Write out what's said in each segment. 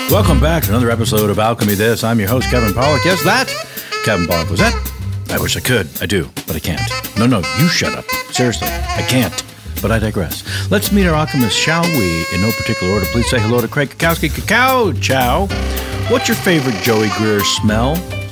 Welcome back to another episode of Alchemy This. I'm your host, Kevin Pollak. Yes, that Kevin Pollak. Was that? I wish I could. I do, but I can't. No, you shut up. Seriously, I can't. But I digress. Let's meet our alchemists, shall we? In no particular order. Please say hello to Craig Kakowski. Cacao, ciao. What's your favorite Joey Greer smell?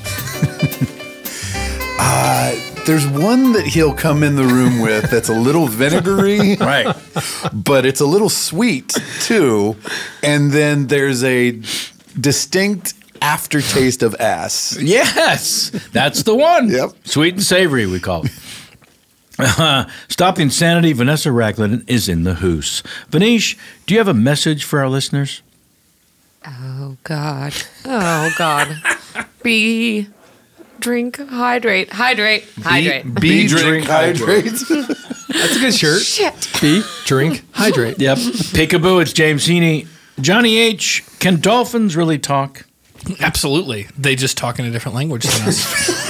There's one that he'll come in the room with that's a little vinegary. Right. But it's a little sweet, too. And then there's a distinct aftertaste of ass. Yes, that's the one. Yep. Sweet and savory, we call it. Stop the Insanity. Vanessa Ragland is in the hoose. Vanish, do you have a message for our listeners? Oh, God. Drink, hydrate. Be, drink, hydrate. That's a good shirt. Shit. Be, drink, hydrate. Yep. Peekaboo, it's James Heaney. Johnny H., can dolphins really talk? Absolutely. They just talk in a different language than us.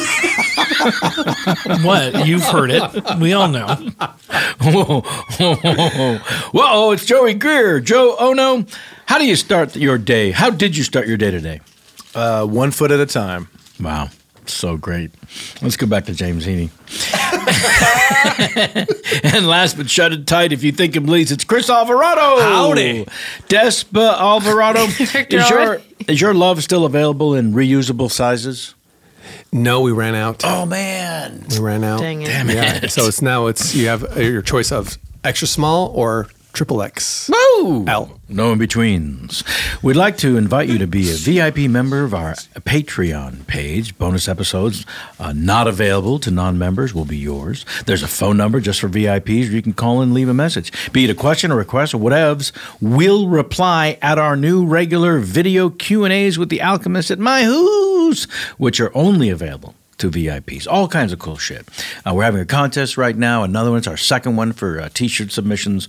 What? You've heard it. We all know. Whoa, it's Joey Greer. Joe Ono, how do you start your day? How did you start your day today? 1 foot at a time. Wow. So great. Let's go back to James Heaney. And last but shut it tight, if you think it bleeds, it's Chris Alvarado. Howdy. Despa Alvarado. Is your love still available in reusable sizes? No, we ran out. Oh, man. We ran out. Dang it. Damn Yeah. it. So you have your choice of extra small or XXX. Woo! L. No in-betweens. We'd like to invite you to be a VIP member of our Patreon page. Bonus episodes not available to non-members will be yours. There's a phone number just for VIPs. You can call in and leave a message. Be it a question, a request, or whatevs, we'll reply at our new regular video Q&As with the Alchemist at My Who's, which are only available to VIPs. All kinds of cool shit. We're having a contest right now. Another one's our second one for T-shirt submissions.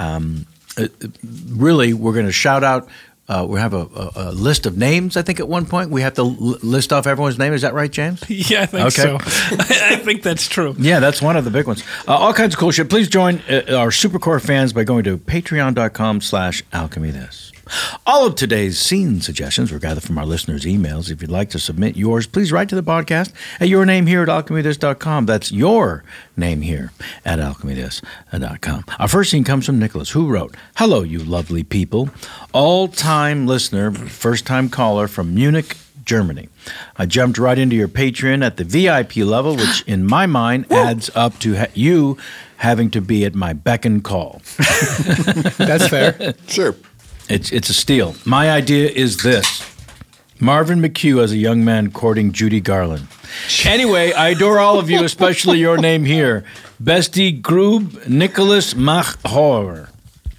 Really, we're going to shout out. We have a list of names, I think, at one point. We have to list off everyone's name. Is that right, James? Yeah, I think so. I think that's true. Yeah, that's one of the big ones. All kinds of cool shit. Please join our Supercore fans by going to patreon.com/alchemythis. All of today's scene suggestions were gathered from our listeners' emails. If you'd like to submit yours, please write to the podcast at yournamehere@alchemythis.com. That's your name here at alchemythis.com. Our first scene comes from Nicholas, who wrote, "Hello, you lovely people. All-time listener, first-time caller from Munich, Germany. I jumped right into your Patreon at the VIP level, which in my mind adds up to you having to be at my beck and call." That's fair. Sure. It's a steal. My idea is this. Marvin McHugh as a young man courting Judy Garland. Anyway, I adore all of you, especially your name here. Bestie Grub Nicholas Machhor.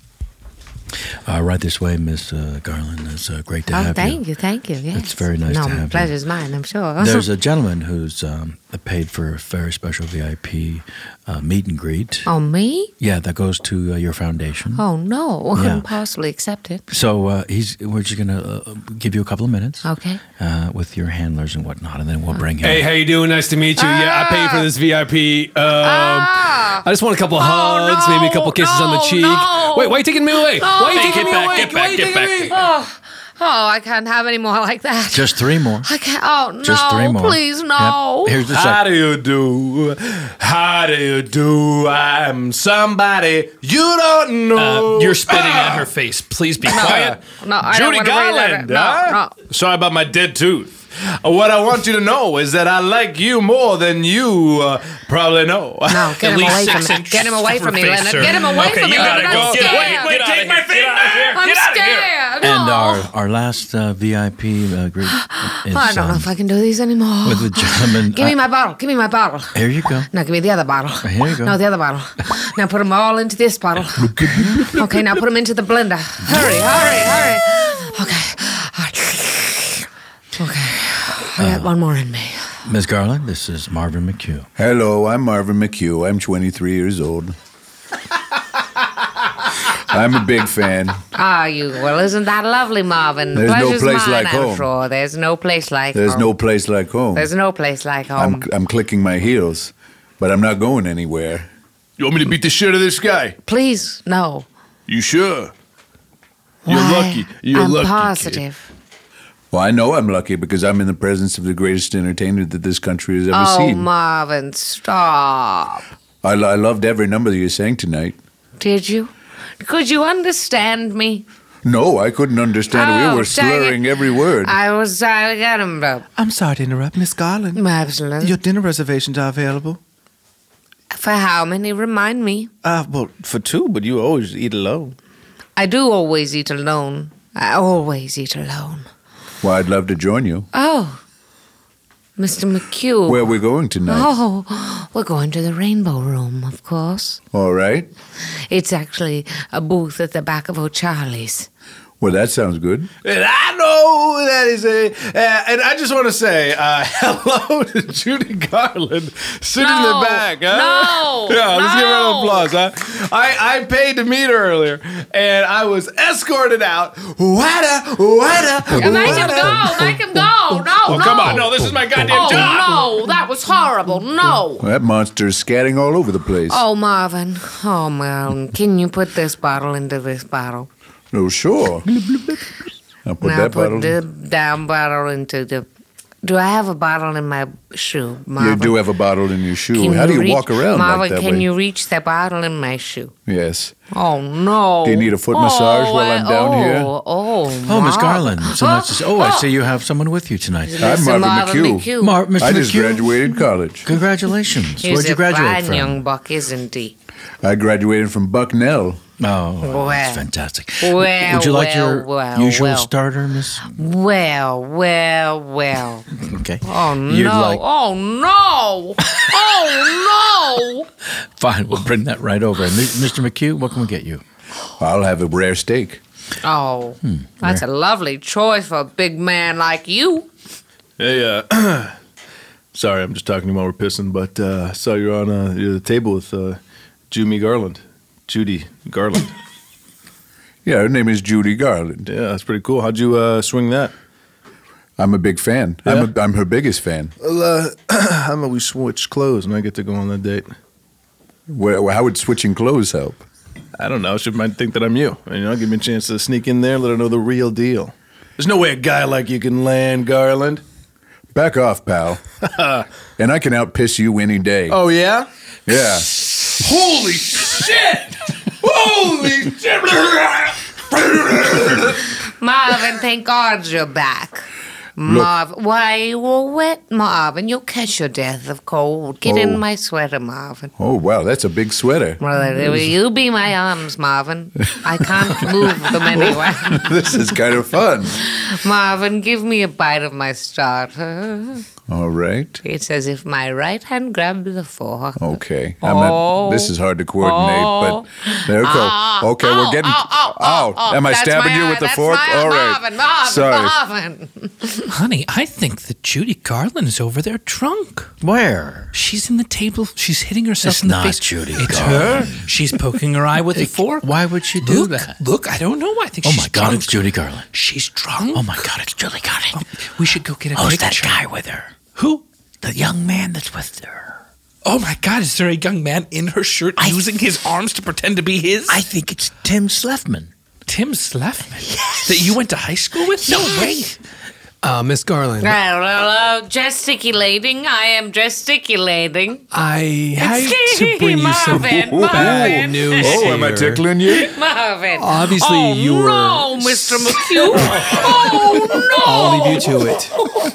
Right this way, Miss Garland. It's great to have you. Thank you. Yes. It's very nice to have you. No, pleasure's mine, I'm sure. There's a gentleman who's paid for a very special VIP meet and greet. Oh, me? Yeah, that goes to your foundation. Oh, no. Yeah. Couldn't possibly accept it. So we're just going to give you a couple of minutes. Okay. With your handlers and whatnot, and then we'll bring him. Hey, how you doing? Nice to meet you. Yeah, I paid for this VIP. I just want a couple hugs, maybe a couple kisses on the cheek. No. Wait, why are you taking me away? Why are you taking me away? Get back. Oh, I can't have any more like that. Just 3 more. I can't. Oh, no. Just 3 more. Please, no. Yep. Here's the How second. do you do? How do you do? I'm somebody you don't know. You're spitting at her face. Please be quiet. No, I Judy don't want to read Garland, that. huh? Sorry about my dead tooth. What I want you to know is that I like you more than you probably know. No, get him away from me. Get him away from me, Leonard. Get him away from me, Leonard. I'm scared. Wait, take my feet back. I'm scared. And No. our last VIP group is I don't know if I can do these anymore. with the gentleman. Give me my bottle. Give me my bottle. Here you go. No, give me the other bottle. Here you go. No, the other bottle. Now put them all into this bottle. Okay, now put them into the blender. Hurry. Okay. Okay. I got one more in me. Ms. Garland, this is Marvin McHugh. Hello, I'm Marvin McHugh. I'm 23 years old. I'm a big fan. Are you? Well, isn't that lovely, Marvin? There's no Pleasure's place mine, like I'm home. Sure. There's no place like There's home. no place like home. There's no place like home. I'm clicking my heels, but I'm not going anywhere. You want me to beat the shit out of this guy? Please, no. You sure? You're Why? lucky. You're I'm lucky. positive. Kid. Well, I know I'm lucky because I'm in the presence of the greatest entertainer that this country has ever Oh, seen. Marvin, stop. I loved every number that you sang tonight. Did you? Could you understand me? No, I couldn't understand. Oh, We were dang slurring it. every word. I got him, though. I'm sorry to interrupt, Miss Garland. Absolutely. Your dinner reservations are available. For how many? Remind me. Well, for 2, but you always eat alone. I do always eat alone. I always eat alone. Well, I'd love to join you. Oh, Mr. McHugh. Where are we going tonight? Oh, we're going to the Rainbow Room, of course. All right. It's actually a booth at the back of O'Charlie's. Well, that sounds good. And I know that is and I just want to say hello to Judy Garland sitting in the back. Huh? No, yeah, let's give her an no. applause. Huh? I paid to meet her earlier, and I was escorted out. Make him go! Make him go! No, Oh, no! come on. No, this is my goddamn job. Oh, no, that was horrible. No. Well, that monster is scatting all over the place. Oh, Marvin. Oh, Marvin. Can you put this bottle into this bottle? Oh, sure. I'll put now that put bottle. the down bottle into the... Do I have a bottle in my shoe, Marvin? You do have a bottle in your shoe. Can How do you reach- walk around Marvin, like that can way? you reach the bottle in my shoe? Yes. Oh, no. Do you need a foot massage while I'm down here? Oh, Oh, Miss Marvin. Garland. So nice to see. Oh, I see you have someone with you tonight. I'm Marvin McHugh. Mr. I just McHugh. graduated college. Congratulations. He's Where'd you a graduate fine from? young buck, isn't he? I graduated from Bucknell. Oh, Well. that's fantastic. Well, Would you like your well, usual well. starter, Miss? Well. Okay. Oh, You'd no. like- Oh, no. Oh, no. Fine, we'll bring that right over. And Mr. McHugh, what can we get you? I'll have a rare steak. Oh, that's a lovely choice for a big man like you. Hey, sorry, I'm just talking to you while we're pissing, but I saw you're on the table with Judy Garland. Yeah, her name is Judy Garland. Yeah, that's pretty cool. How'd you swing that? I'm a big fan. Yeah? I'm her biggest fan. Well, how about we switch clothes and I get to go on that date? How would switching clothes help? I don't know. She might think that I'm you. Give me a chance to sneak in there, let her know the real deal. There's no way a guy like you can land, Garland. Back off, pal. And I can outpiss you any day. Oh, yeah? Yeah. Holy shit! Holy shit! Marvin, thank God you're back. Marvin, why you were wet, Marvin? You'll catch your death of cold. Get in Oh. my sweater, Marvin. Oh, wow, that's a big sweater. Well, you be my arms, Marvin. I can't move them anyway. This is kind of fun. Marvin, give me a bite of my starter. All right. It's as if my right hand grabbed the fork. Okay. Oh. This is hard to coordinate, but there we go. Okay, we're getting. Am I That's stabbing my you eye, with the that's fork? my- All right. Marvin, Sorry. Marvin. Honey, I think that Judy Garland is over there drunk. Where? She's in the table. She's hitting herself It's in the not face. Judy It's Garland. her. She's poking her eye with a fork. Why would she do Look, that? look, I don't know. I think Oh she's my God, drunk. it's Judy Garland. She's drunk. Oh my God, it's Judy Garland. We should go get a Who's picture. that guy with her? Who? The young man that's with her. Oh my God, is there a young man in her shirt using his arms to pretend to be his? I think it's Tim Slefman. Tim Slefman? Yes. That you went to high school with? No way. Miss Garland, Gesticulating. I am gesticulating. I hate to bring you some Marvin, bad news Oh, here. am I tickling you? Marvin. Obviously, oh, you were. no, Mr. McHugh. Oh, no. I'll leave you to it.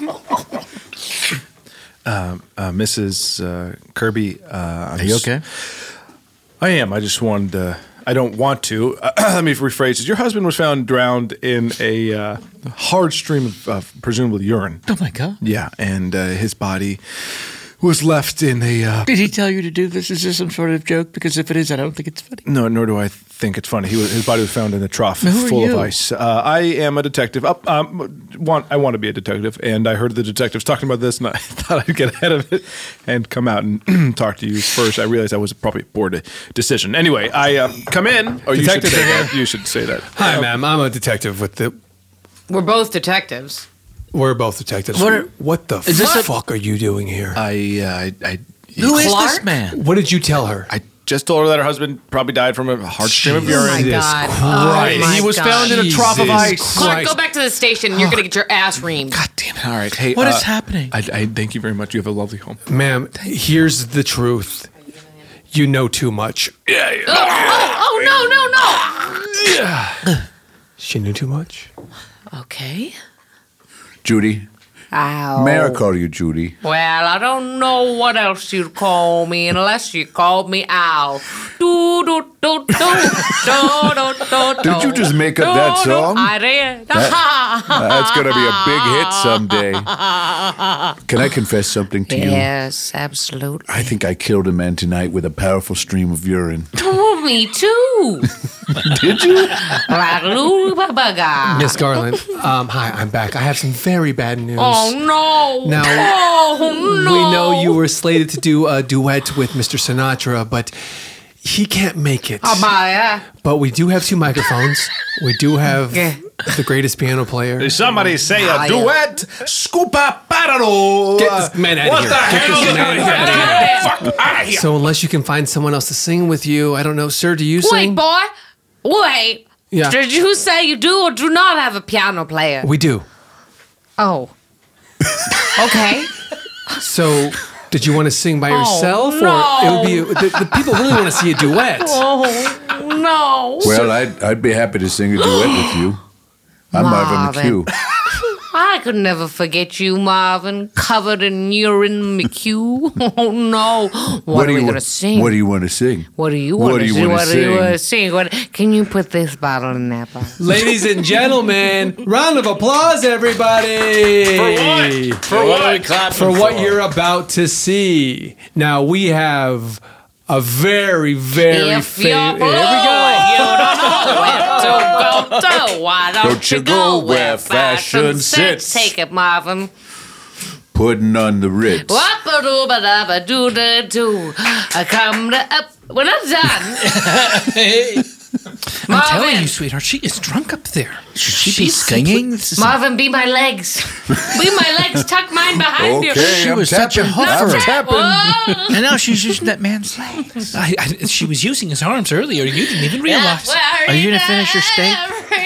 Mrs. Kirby. Are you okay? I am. I just wanted to. I don't want to. Let me rephrase it. Your husband was found drowned in a hard stream of presumably urine. Oh my God. Yeah, and his body was left in a. Did he tell you to do this? Is this some sort of joke? Because if it is, I don't think it's funny. No, nor do I think it's funny. His body was found in a trough Who are full of you? ice. I am a detective. I want to be a detective, and I heard the detectives talking about this, and I thought I'd get ahead of it and come out and talk to you first. I realized that was probably a poor decision. Anyway, I come in. Oh, you should Detective say here. that. You should say that. Hi, ma'am. I'm a detective with the. We're both detectives. We're both detectives. What the fuck are you doing here? I Who is Clark? this man? What did you tell her? I just told her that her husband probably died from a hard stream of Oh my urine. God. Christ. Oh my He was God. found in a trough of Jesus ice. Clark, go back to the station. You're going to get your ass reamed. God damn it. All right. Hey, What is happening? I thank you very much. You have a lovely home. Ma'am, here's the truth. You know too much. Oh, no. She knew too much? Okay. Judy, Ow. may I call you Judy? Well, I don't know what else you'd call me unless you called me Al. Did you just make up that song? I did. That's going to be a big hit someday. Can I confess something to you? Yes, absolutely. I think I killed a man tonight with a powerful stream of urine. Oh, me too. Did you? Like Lou Babaga. Miss Garland, hi, I'm back. I have some very bad news. Oh, no. Now, Oh, no. we know you were slated to do a duet with Mr. Sinatra, but he can't make it. Amaya. But we do have 2 microphones. We do have Yeah. the greatest piano player. Somebody say Ah, a yeah. duet. Scupa parano. Get this man out of here. Get this man out of here. Fuck out of here. So unless you can find someone else to sing with you, I don't know, sir, do you Wait, sing? boy. Wait. Yeah. Did you say you do or do not have a piano player? We do. Oh. Okay. So did you want to sing by yourself? no. Or it would be the people really want to see a duet. Oh, no. Well, I'd be happy to sing a duet with you. I'm Marvin Marvin. McHugh. I could never forget you, Marvin, covered in urine, McHugh. Oh, no. What are we going to sing? What do you want to sing? What do you What want do to you sing? wanna What do you sing? want to sing? Can you put this bottle in that bottle? Ladies and gentlemen, round of applause, everybody. For what? For what you're about to see. Now we have a very, very If you're famous. blue, Here we go. you don't know where to go to. Why Don't you go where fashion sits? Take it, Marvin. Putting on the Ritz. Wap-a-doo-ba-da-ba-doo-da-doo. I come to up. We're not done. I'm telling Marvin. you, sweetheart, she is drunk up there. Should she be singing? This is- Marvin, be my legs. Be my legs. Tuck mine behind you. Okay, She I'm was such a tapping. hooker. I'm tapping. Whoa. And now she's using that man's legs. She was using his arms earlier. You didn't even realize. Are you gonna finish your steak?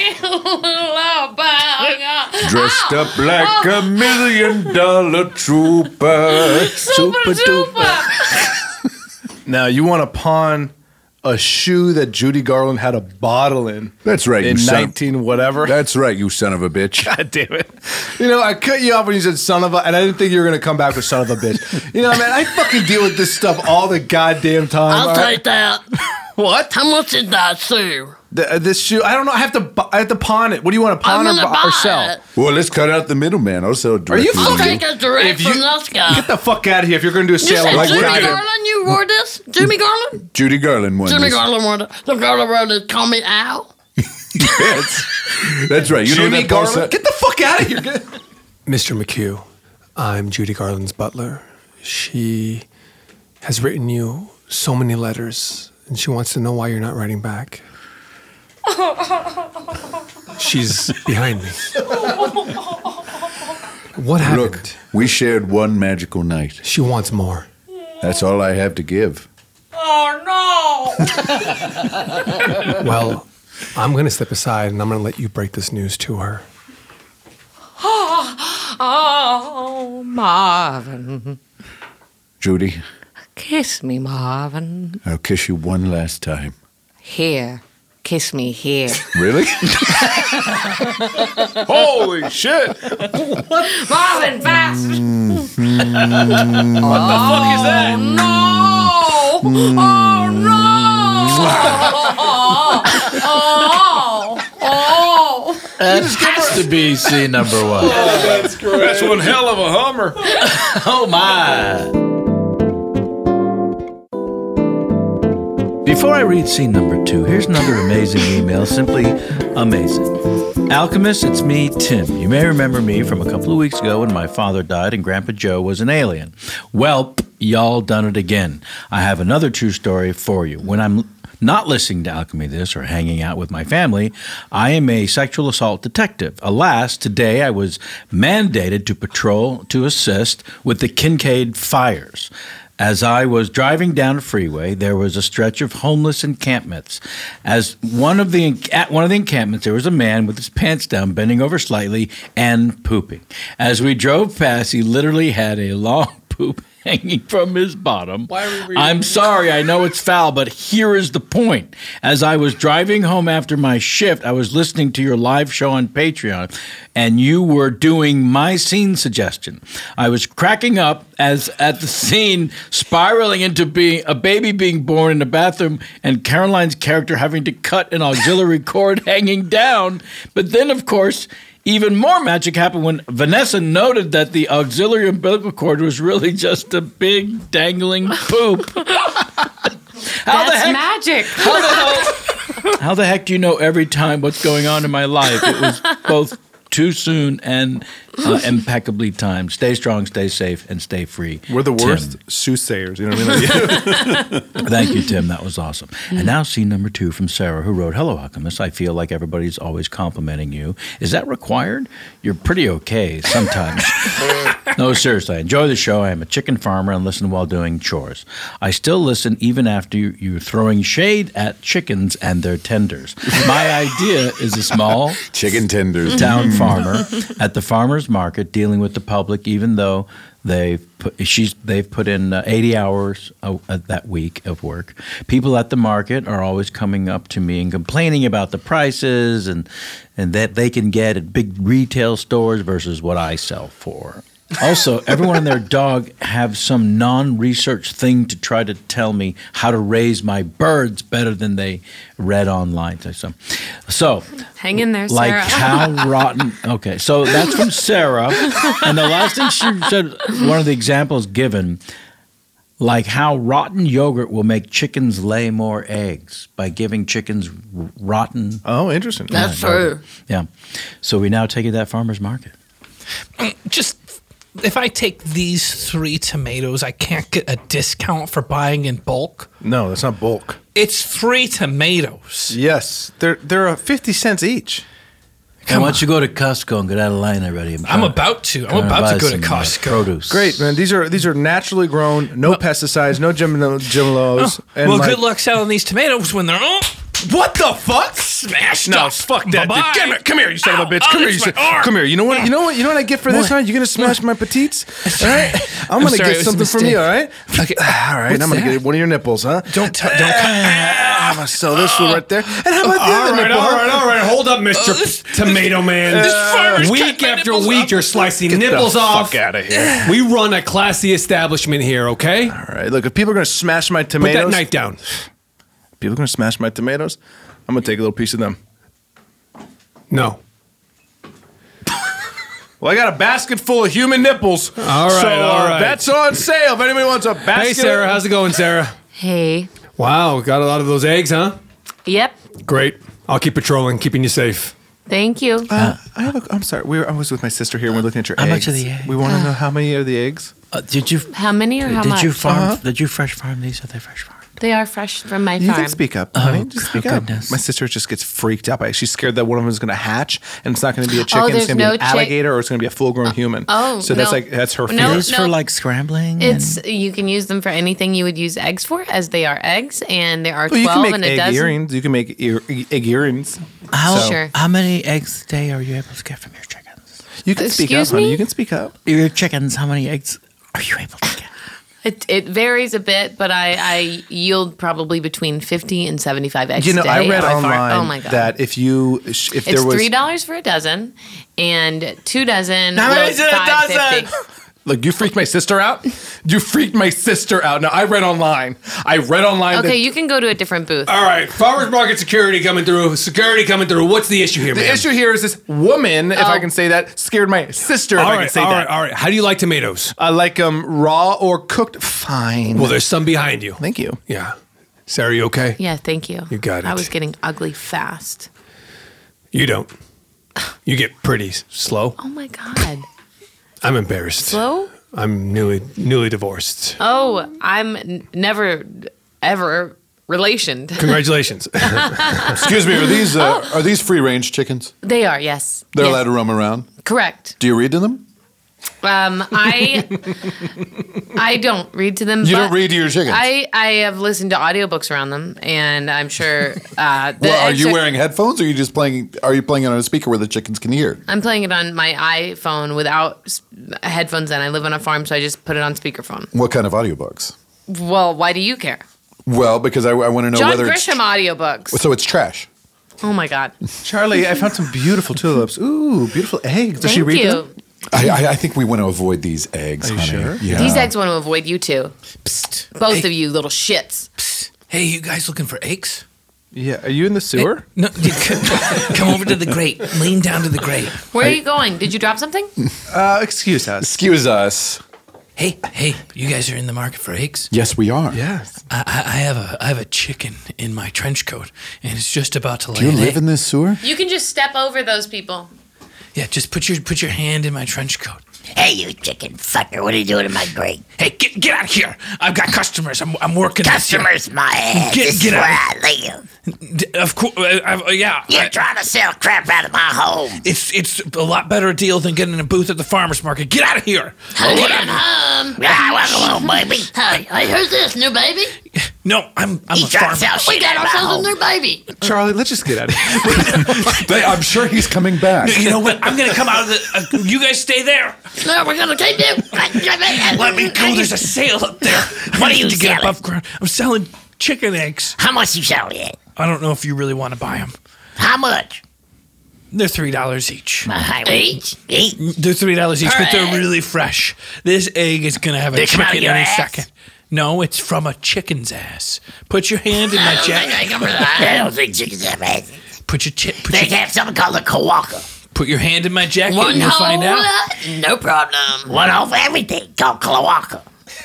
Dressed up like a $1 million trooper. Super duper. Now, you want to pawn a shoe that Judy Garland had a bottle in. That's right, In you son of- 19 whatever. That's right, you son of a bitch. God damn it. You know, I cut you off when you said son of a, and I didn't think you were going to come back with son of a bitch. You know, man, I fucking deal with this stuff all the goddamn time. I'll all right? take that. What? How much is that shoe? This shoe, I don't know. I have to pawn it. What do you want to pawn I'm or, gonna or buy sell? it. Well, let's cut out the middleman. I'll sell it Are you directly I'll to take it direct If you- from this guy. Get the fuck out of here if you're going to do a You sale. said like Jimmy that. Garland? You wore this? Jimmy Garland? Judy Garland won Jimmy this. Garland wore it. The girl that wrote it, call me Al. That's right. You know Jimmy that post Garland? that- Get the fuck out of here. Mr. McHugh, I'm Judy Garland's butler. She has written you so many letters, and she wants to know why you're not writing back. She's behind me. What happened? Look, we shared one magical night. She wants more. That's all I have to give. Oh, no. Well, I'm going to step aside, and I'm going to let you break this news to her. Oh, Marvin. Judy, Kiss me, Marvin. I'll kiss you one last time. Here. Kiss me here. Really? Holy shit. Marvin, fast. What the fuck is that? No. Oh, no. Oh. That has to be scene number one. That's one hell of a Hummer. Oh my. Before I read scene number 2, here's another amazing email, simply amazing. Alchemist, it's me, Tim. You may remember me from a couple of weeks ago when my father died and Grandpa Joe was an alien. Welp, y'all done it again. I have another true story for you. When I'm not listening to Alchemy This or hanging out with my family, I am a sexual assault detective. Alas, today I was mandated to patrol to assist with the Kincaid fires. As I was driving down a freeway, there was a stretch of homeless encampments. At one of the encampments, there was a man with his pants down, bending over slightly and pooping. As we drove past, he literally had a long poop hanging from his bottom. Why are we reading I'm this? sorry, I know it's foul, but here is the point. As I was driving home after my shift, I was listening to your live show on Patreon, and you were doing my scene suggestion. I was cracking up as at the scene spiraling into being a baby being born in the bathroom and Caroline's character having to cut an auxiliary cord hanging down. But then, of course, even more magic happened when Vanessa noted that the auxiliary umbilical cord was really just a big dangling poop. That's magic. How the heck do you know every time what's going on in my life? It was both too soon and impeccably timed. Stay strong, stay safe, and stay free. We're the Tim. worst soothsayers. You know what I mean? Thank you, Tim. That was awesome. And now scene number 2 from Sarah, who wrote, "Hello, Alchemist. I feel like everybody's always complimenting you. Is that required? You're pretty okay sometimes." No, seriously. I enjoy the show. I am a chicken farmer and listen while doing chores. I still listen even after you throwing shade at chickens and their tenders. My idea is a small Chicken tenders. town farmer at the farmer's market dealing with the public, even though they've put in 80 hours that week of work. People at the market are always coming up to me and complaining about the prices and that they can get at big retail stores versus what I sell for. Also, everyone and their dog have some non-research thing to try to tell me how to raise my birds better than they read online. So Hang in there, like Sarah. how rotten. Okay, so that's from Sarah. And the last thing she said, one of the examples given, like how rotten yogurt will make chickens lay more eggs by giving chickens rotten. Oh, interesting. That's true. Yeah. So we now take it to that farmer's market. Just if I take these 3 tomatoes, I can't get a discount for buying in bulk. No, that's not bulk. It's 3 tomatoes. Yes, they're 50 cents each. And why don't you go to Costco and get out of line already? I'm about to. I'm about to go to Costco. Produce. Great, man. These are naturally grown, no pesticides, no GMOs. And Well, like- good luck selling these tomatoes when they're What the fuck? smashed No, up. fuck that. Bye-bye. Dude. Come here, you son of a Ow, bitch. oh, Come here, it's you my arm. come here. You know what? You know what I get for this, huh? You're gonna smash my petites. All right. I'm gonna sorry, it get was a something from you. mistake. All right. Okay. All right. What's I'm gonna that? get one of your nipples, huh? Don't. I'm gonna sell this one right there. And how about the other nipple? all right. Hold up, Mr. Tomato Man. farmer's Week cutting my after nipples week, off. you're slicing Get nipples the off. fuck out of here. We run a classy establishment here, okay? All right. Look, if people are gonna smash my Put tomatoes, that knife down. people are gonna smash my tomatoes, I'm gonna take a little piece of them. No. Well, I got a basket full of human nipples. All right, so, all right. That's on sale. If anybody wants a basket. Hey, Sarah, how's it going, Sarah? Hey. Wow, got a lot of those eggs, huh? Yep. Great. I'll keep patrolling, keeping you safe. Thank you. I'm sorry. I was with my sister here. And we're looking at your How eggs. much are the eggs? We want to know how many are the eggs. Did you? How many or how did much? you farm? Did you fresh farm these? Are they fresh farmed? They are fresh from my You farm. can speak up, honey. Just speak up. goodness. My sister just gets freaked out by it. She's scared that one of them is going to hatch, and it's not going to be a chicken. Oh, it's there's going to be no an alligator, or it's going to be a full-grown human. oh, so no. that's her fear. No, These for like scrambling. It's you can use them for anything you would use eggs for, as they are eggs, and there are Well, you 12 can and make a egg dozen. earrings. You can make egg earrings. Sure. How many eggs a day are you able to get from your chickens? You can speak up, Excuse honey. me? You can speak up. Your chickens, how many eggs are you able to get? It varies a bit, but I yield probably between 50 and 75 eggs You know, a day. I read on my farm. online Oh my God. that if it's there was $3 for a dozen, and 2 dozen How many was is it a dozen? $5.50. Look, you freaked my sister out. You freaked my sister out. Now I read online. Okay, that you can go to a different booth. All right, farmer's market security coming through. Security coming through. What's the issue here, the man? issue here is this woman, if I can say that, scared my sister. If All I right, can say all that. right, all right. How do you like tomatoes? I like them raw or cooked. Fine. Well, there's some behind you. Thank you. Yeah. Sarah, you okay? Yeah, thank you. You got I it. was getting ugly fast. You don't. You get pretty slow. Oh my God. I'm embarrassed. Slow? I'm newly divorced. Oh, I'm never, ever relationed. Congratulations. Excuse me, are these free range chickens? They are, yes. They're Yes. allowed to roam around. Correct. Do you read to them? I don't read to them. You but don't read to your chickens? I have listened to audiobooks around them, and I'm sure. Well, are you wearing headphones, or are you just playing? Are you playing it on a speaker where the chickens can hear? I'm playing it on my iPhone without headphones, and I live on a farm, so I just put it on speakerphone. What kind of audiobooks? Well, why do you care? Well, because I want to know John whether Grisham audiobooks. So it's trash. Oh my God! Charlie, I found some beautiful tulips. Ooh, beautiful eggs. Does she Thank read you. them? I think we want to avoid these eggs, Are you honey. sure? Yeah. These eggs want to avoid you too. Psst. Both Hey, of you little shits. Hey, you guys looking for eggs? Yeah. Are you in the sewer? No, come over to the grate. Lean down to the grate. Where are you going? Did you drop something? Excuse us. Excuse us. Hey, you guys are in the market for eggs? Yes, we are. Yes. I have a chicken in my trench coat, and it's just about to lay Do you an live egg. in this sewer? You can just step over those people. Yeah, just put your hand in my trench coat. Hey, you chicken fucker. What are you doing in my grate? Hey, get out of here! I've got customers. I'm working. this here. Customers, my ass. Get- This is get where out. I live. Of course, yeah. You're trying to sell crap out of my home. It's a lot better deal than getting a booth at the farmer's market. Get out of here! Get home. Welcome home, baby. Hey, who's this, new baby? No, I'm a He's trying to farmer. sell shit out of my home. New baby. Charlie, let's just get out of here. I'm sure he's coming back. You know what? I'm gonna come out of the. You guys stay there. No, we're gonna keep you. Let me go. There's a sale up there. What I are you need to get selling? above ground. I'm selling chicken eggs. How much you selling it? I don't know if you really want to buy them. How much? They're $3 each. Each? They're $3 each, but they're Alright. really fresh. This egg is gonna have a They come out of chicken your any ass? second. No, it's from a chicken's ass. Put your hand in I my don't think I jacket. can relax. I don't think chickens have ass. Put your They have something called a kawaka. put your hand in my jacket One and you'll whole find out. lot, no problem. One off everything called cloaca.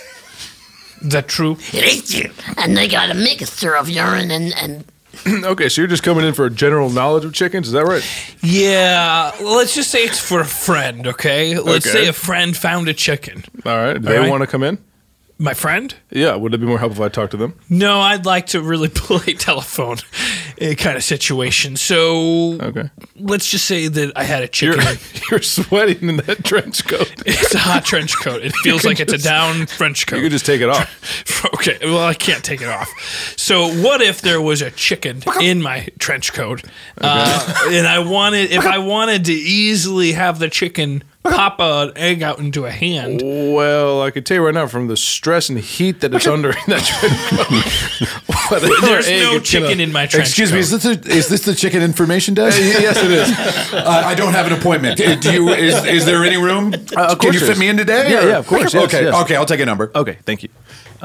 Is that true? It is true. And they got a mixture of urine and Okay, so you're just coming in for a general knowledge of chickens, is that right? Yeah. Well, let's just say it's for a friend, okay? Let's Okay. say a friend found a chicken. All right. Do they right. want to come in? My friend? Yeah. Would it be more helpful if I talked to them? No, I'd like to really play telephone kind of situation. So Okay. let's just say that I had a You're, chicken. you're sweating in that trench coat. It's a hot trench coat. It feels like it's a down trench coat. You could just take it off. Okay, well, I can't take it off. So, what if there was a chicken in my trench coat, and I wanted to easily have the chicken pop an egg out into a hand? Well, I could tell you right now from the stress and heat that it's under in that trench coat. whatever There's egg no it's gonna- chicken in my trench Excuse coat. me, is this the chicken information desk? Yes, it is. I don't have an appointment. Do you? Is there any room? of Can course you there fit is. me in today? Yeah, or- yeah, of course, yes, Okay, yes. okay, I'll take a number. Okay, thank you.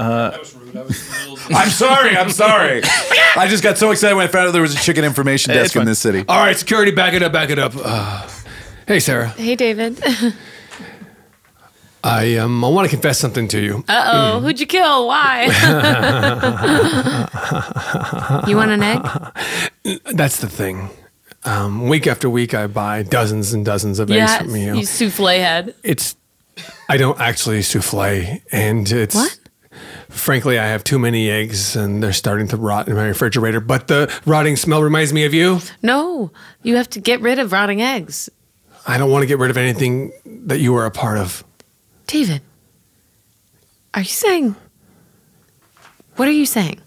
I'm sorry. I just got so excited when I found out there was a chicken information It's desk in fine. this city. All right, security, back it up, back it up. Hey, Sarah. Hey, David. I want to confess something to you. Uh-oh. Who'd you kill? Why? You want an egg? That's the thing. Week after week, I buy dozens and dozens of eggs Yeah, from you. you souffle head. I don't actually souffle, and it's What? frankly, I have too many eggs, and they're starting to rot in my refrigerator. But the rotting smell reminds me of you. No, you have to get rid of rotting eggs. I don't want to get rid of anything that you were a part of. David, are you saying? What are you saying?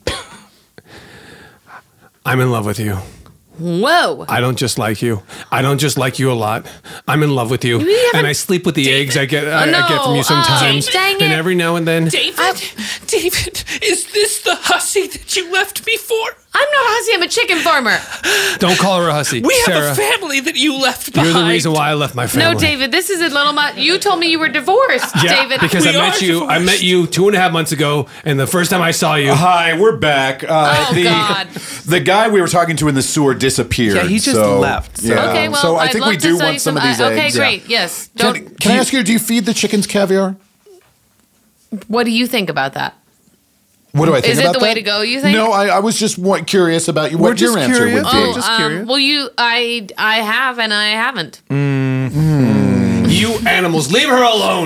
I'm in love with you. Whoa. I don't just like you. I don't just like you a lot. I'm in love with you, You haven't- and I sleep with the eggs I get. I no. get from you sometimes, Dang and it. every now and then. David, is this the hussy that you left me for? I'm not a hussy. I'm a chicken farmer. Don't call her a hussy, We have Sarah. a family that you left behind. You're the reason why I left my family. No, David, this is a little much. You told me you were divorced, Yeah, David. because I We met are you. I met divorced. you 2.5 months ago, and the first time I saw you, Hi, we're back. Oh, God. The guy we were talking to in the sewer disappeared. Yeah, he just so- left, so- Yeah. Okay, well, so I I'd think love we to do sell you want some of these Okay, eggs. great. Yes. Can I ask you? Do you feed the chickens caviar? What do you think about that? What do I think Is it about the way that? to go, you think? No, I was just curious about you. What your just answer curious. would be. Oh, just curious. Well, I have and I haven't. you animals, leave her alone.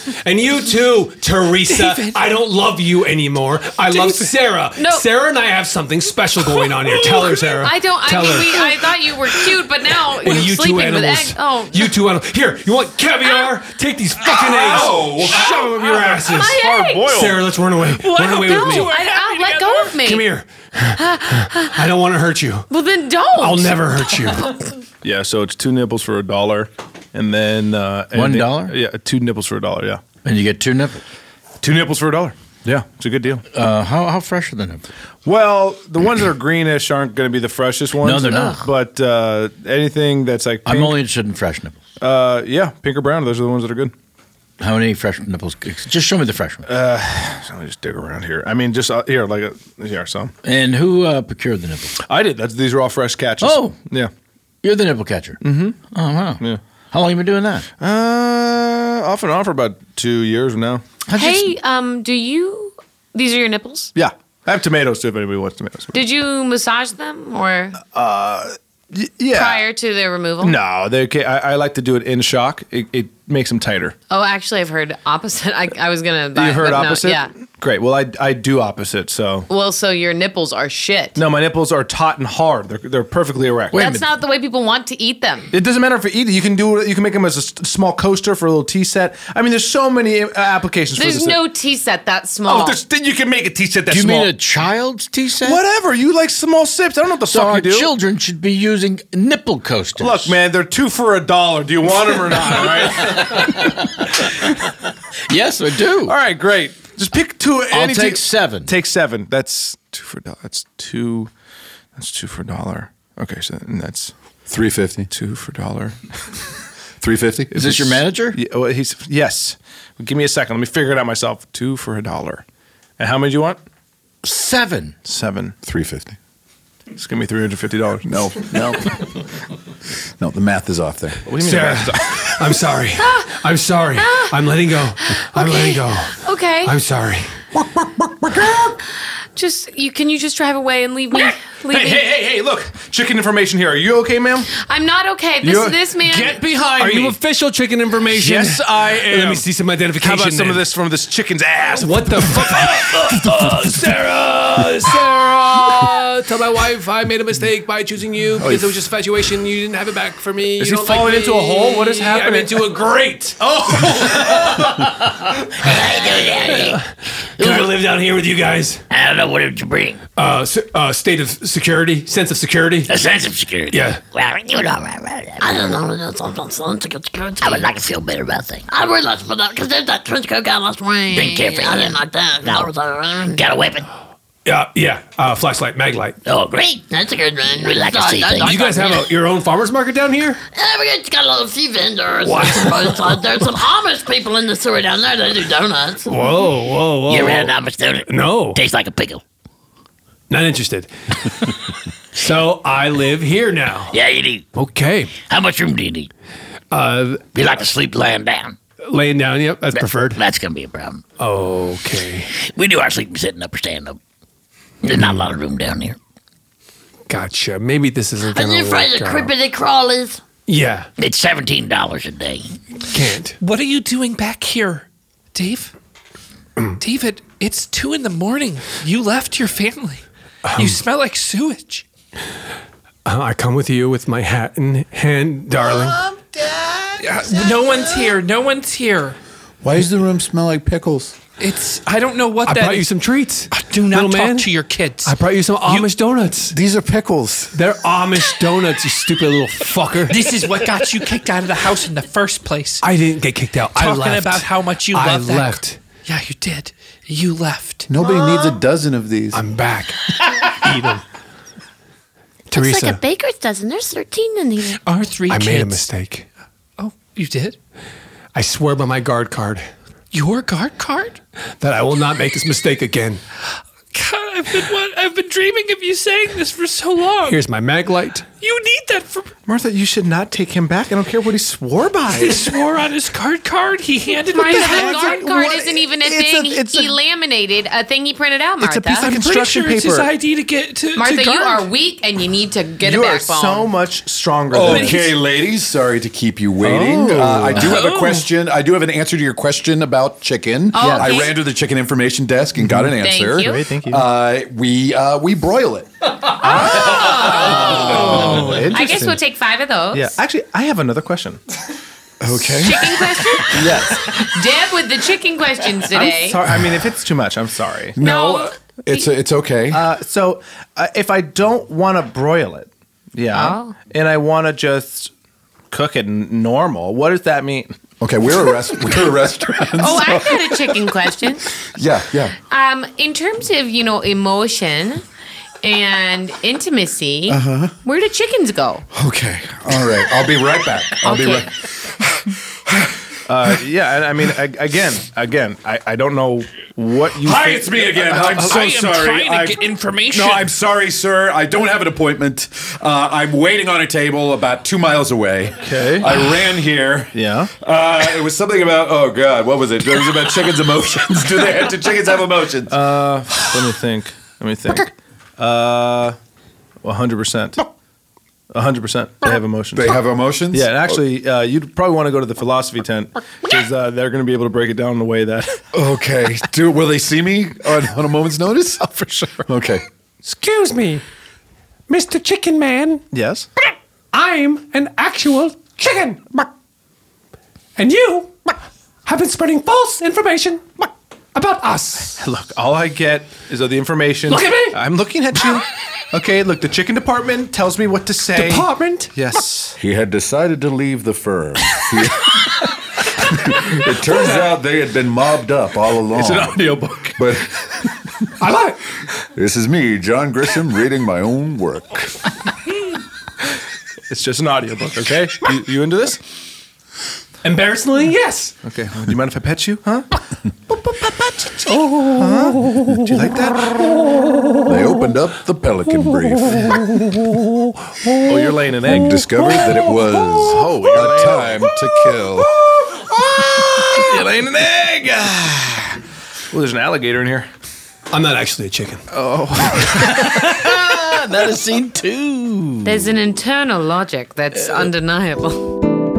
And you too, Teresa. David. I don't love you anymore. I love Sarah. No. Sarah and I have something special going on here. Tell her, Sarah. I don't. Tell her. I thought you were cute, but now you're You two sleeping with animals. eggs. Oh, You two animals. Here, you want caviar? Take these fucking eggs. Shove them up your asses. my eggs. Sarah, let's run away. Run away with me. No, I'll let go of me. Come here. I don't want to hurt you. Well, then don't. I'll never hurt you. Yeah, so it's 2 nipples for $1, and then $1? Yeah, 2 nipples for $1. Yeah, And you get 2 nipples. 2 nipples for $1. Yeah, it's a good deal. How fresh are the nipples? Well, the ones that are greenish aren't going to be the freshest ones. No, they're not. But anything that's like pink, I'm only interested in fresh nipples. yeah, pink or brown. Those are the ones that are good. How many fresh nipples? Just show me the fresh ones. So let me just dig around here. I mean, just here, here, some. And who procured the nipples? I did. These are all fresh catches. Oh. yeah. You're the nipple catcher. Mm-hmm. Oh, wow. Yeah. How long have you been doing that? Off and on for about 2 years now. Hey, do you? These are your nipples. Yeah, I have tomatoes too. If anybody wants tomatoes. Did you massage them or Yeah. prior to their removal? No, I like to do it in shock. It makes them tighter. Oh, actually, I've heard opposite. I was gonna. Buy You it, heard but no, opposite? yeah. Great. Well, I do opposite. So Well, so your nipples are shit. no, my nipples are taut and hard. They're perfectly erect. That's not the way people want to eat them. It doesn't matter if you eat it. You can make them as a small coaster for a little tea set. I mean, there's so many applications for There's this. no tea set that small. You can make a tea set that Do you small. mean a child's tea set? Whatever. You like small sips. I don't know what the So fuck our you do. children should be using nipple coasters. Look, man, they're 2 for $1. Do you want them or not? All right. Yes, I do. All right, great. Just pick 2. I'll take 7. Take 7. That's 2 for $1. That's 2. That's 2 for $1. Okay, so and that's $3.50. 2 for $1. $3.50. Is this your manager? Yeah, well, yes. Give me a second. Let me figure it out myself. 2 for $1. And how many do you want? 7. 7. $3.50. Just give me $350. No. No, the math is off there. What do you mean? Sarah, I'm sorry. I'm sorry. I'm letting go. I'm letting go. Okay. I'm sorry. Can you just drive away and leave me? Hey, look. Chicken information here. Are you okay, ma'am? I'm not okay. This man. Get behind Are me. you official chicken information? Yes, I am. Let me see some identification. How about some of then. this from this chicken's ass? What the fuck? Sarah! Tell my wife I made a mistake by choosing you because it was just infatuation. You didn't have it back for me. Is You he don't like falling me. into a hole? What is I'm happening? into a grate. How you doing down here? Can I live down here with you guys? I don't know, what did you bring? State of security, sense of security. A sense of security. Yeah. Well, you know, I don't know. I would like to feel better about things. I really like to put that because there's that trench coat guy last week. Didn't care for you. I didn't like that. No. Got a weapon? Yeah. Flashlight, mag light. Oh, great. That's a good one. Really like to see things. You guys have your own farmer's market down here? Yeah, we got a few vendors. There's some Amish people in the sewer down there that do donuts. Whoa. You ever had an Amish donut? No. Tastes like a pickle. Not interested. So I live here now. Yeah, you do. Okay. How much room do you need? You like to sleep laying down? Laying down, yep, that's preferred. That's going to be a problem. Okay. We do our sleeping sitting up or standing up. There's not a lot of room down here. Gotcha. Maybe this isn't Are going to you work afraid of out. crippity crawlies? Yeah, It's $17 a day. can't. What are you doing back here, Dave? David, it's 2 a.m. You left your family. You smell like sewage. I come with you with my hat in hand, darling. No one's here. No one's here. Why does the room smell like pickles? I don't know what I that brought you is. some treats. Do not little talk man. to your kids. I brought you some Amish donuts. These are pickles. They're Amish donuts, you stupid little fucker. This is what got you kicked out of the house in the first place. I didn't get kicked out. I Talking left. about how much you I love that. left. Yeah, you did. You left. Nobody needs a dozen of these. I'm back. Eat them. It's Teresa, like a baker's dozen. There's 13 in here. Our 3 I kids. made a mistake. Oh, you did? I swear by my guard card Your guard card? that I will not make this mistake again. God, I've been dreaming of you saying this for so long. Here's my mag light. You need that for. Martha, you should not take him back. I don't care what he swore by. He swore on his card. He handed My me guard card isn't even a thing. it's He laminated a thing he printed out, Martha. It's a piece of I'm pretty construction sure it's his paper. ID to get to. Martha, to you guard. are weak and you need to get a You are backbone. so much stronger than me. Okay, ladies, sorry to keep you waiting. I do have a question. I do have an answer to your question about chicken. Oh, I okay. ran to the chicken information desk and got an Thank answer. you. Great, thank you. We broil it. Oh, interesting. I guess we'll take 5 of those. Yeah, actually, I have another question. Okay. Chicken question? Yes. Deb with the chicken questions today. I'm sorry. I mean, if it's too much, I'm sorry. No. It's okay. So, if I don't want to broil it, Oh. and I want to just cook it normal, what does that mean? Okay, we're a restaurant. Oh, I had a chicken question. Yeah. In terms of, emotion and intimacy, where do chickens go? Okay. All right. I'll be right back. I'll be right. Yeah, and I mean, again, I don't know what you. Hi, think- it's me again. I'm so I am sorry. trying to get information. No, I'm sorry, sir. I don't have an appointment. I'm waiting on a table about 2 miles away. Okay. I ran here. Yeah. It was something about, oh, God, what was it? It was about chickens' emotions. Do chickens have emotions? Let me think. 100%. 100%. They have emotions. They have emotions? Yeah, and actually, you'd probably want to go to the philosophy tent because they're going to be able to break it down in a way that. Okay. Will they see me on a moment's notice? Oh, for sure. Okay. Excuse me, Mr. Chicken Man. Yes. I'm an actual chicken. And you have been spreading false information about us. Look, all I get is the information. Look at me! I'm looking at you. Okay, look, the chicken department tells me what to say. Department? Yes. He had decided to leave the firm. It turns out they had been mobbed up all along. It's an audiobook. But I like. this is me, John Grisham, reading my own work. It's just an audiobook, okay? You into this? Embarrassingly, yes. Okay, do you mind if I pet you? Huh? Oh. Do you like that? They opened up the Pelican Brief. Oh, you're laying an egg. Discovered that it was a time to kill. You're laying an egg. Oh, there's an alligator in here. I'm not actually a chicken. That is scene 2. There's an internal logic that's undeniable.